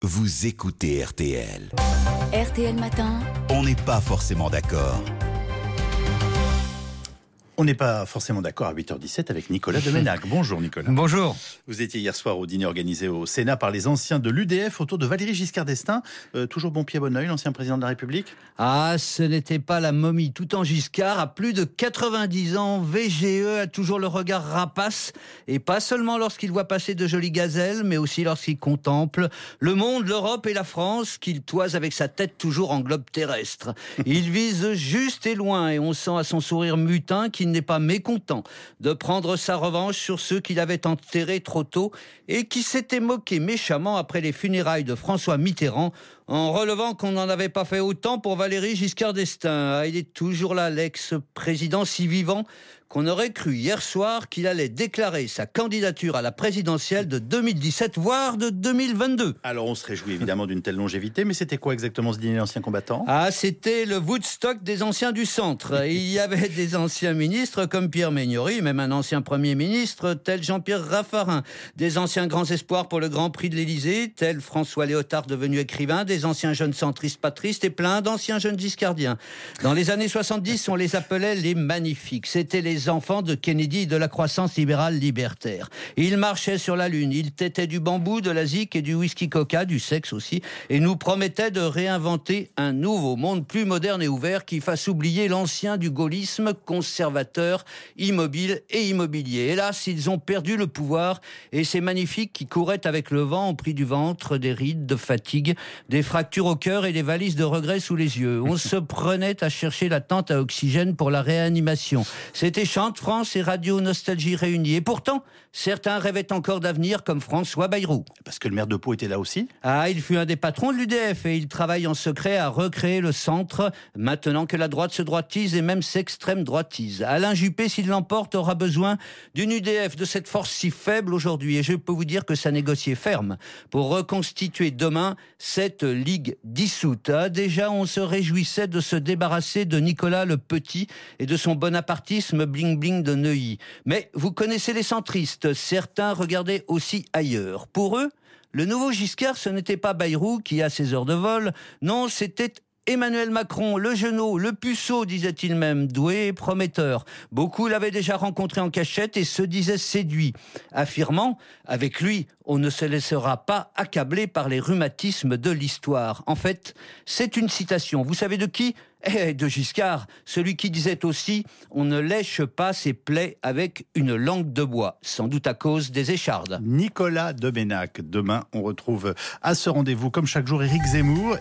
Vous écoutez RTL. RTL Matin. On n'est pas forcément d'accord. On n'est pas forcément d'accord à 8h17 avec Nicolas Deménac. Bonjour Nicolas. Bonjour. Vous étiez hier soir au dîner organisé au Sénat par les anciens de l'UDF autour de Valéry Giscard d'Estaing. Toujours bon pied bon oeil, l'ancien président de la République. Ah, ce n'était pas la momie tout en Giscard. À plus de 90 ans, VGE a toujours le regard rapace. Et pas seulement lorsqu'il voit passer de jolies gazelles, mais aussi lorsqu'il contemple le monde, l'Europe et la France, qu'il toise avec sa tête toujours en globe terrestre. Il vise juste et loin et on sent à son sourire mutin qu'il n'est pas mécontent de prendre sa revanche sur ceux qu'il avait enterrés trop tôt et qui s'étaient moqués méchamment après les funérailles de François Mitterrand en relevant qu'on n'en avait pas fait autant pour Valéry Giscard d'Estaing. Ah, il est toujours là, l'ex-président si vivant qu'on aurait cru hier soir qu'il allait déclarer sa candidature à la présidentielle de 2017, voire de 2022. Alors on se réjouit évidemment d'une telle longévité, mais c'était quoi exactement ce dîner d'anciens combattants ? Ah, c'était le Woodstock des anciens du centre. Il y avait des anciens ministres comme Pierre Mégnori, même un ancien Premier ministre tel Jean-Pierre Raffarin, des anciens grands espoirs pour le Grand Prix de l'Élysée, tel François Léotard devenu écrivain, des anciens jeunes centristes patristes et plein d'anciens jeunes giscardiens. Dans les années 70, on les appelait les magnifiques. C'était les enfants de Kennedy et de la croissance libérale libertaire. Ils marchaient sur la lune, ils têtaient du bambou, de la zik et du whisky coca, du sexe aussi, et nous promettaient de réinventer un nouveau monde plus moderne et ouvert qui fasse oublier l'ancien du gaullisme conservateur, immobile et immobilier. Hélas, ils ont perdu le pouvoir et ces magnifiques qui couraient avec le vent ont pris du ventre, des rides de fatigue, des fractures au cœur et des valises de regrets sous les yeux. On se prenait à chercher la tente à oxygène pour la réanimation. C'était Chante France et Radio Nostalgie réunis. Et pourtant, certains rêvaient encore d'avenir comme François Bayrou. Parce que le maire de Pau était là aussi ? Ah, il fut un des patrons de l'UDF et il travaille en secret à recréer le centre, maintenant que la droite se droitise et même s'extrême droitise. Alain Juppé, s'il l'emporte, aura besoin d'une UDF de cette force si faible aujourd'hui. Et je peux vous dire que ça négociait ferme pour reconstituer demain cette ligue dissoute. Ah, déjà, on se réjouissait de se débarrasser de Nicolas le Petit et de son bonapartisme bling-bling de Neuilly. Mais vous connaissez les centristes, certains regardaient aussi ailleurs. Pour eux, le nouveau Giscard, ce n'était pas Bayrou qui a ses heures de vol, non, c'était Emmanuel Macron, le genou, le puceau, disait-il même, doué et prometteur. Beaucoup l'avaient déjà rencontré en cachette et se disaient séduits, affirmant, avec lui, on ne se laissera pas accabler par les rhumatismes de l'histoire. En fait, c'est une citation. Vous savez de qui ? De Giscard, celui qui disait aussi « On ne lèche pas ses plaies avec une langue de bois », sans doute à cause des échardes. Nicolas Deménac. Demain, on retrouve à ce rendez-vous, comme chaque jour, Éric Zemmour.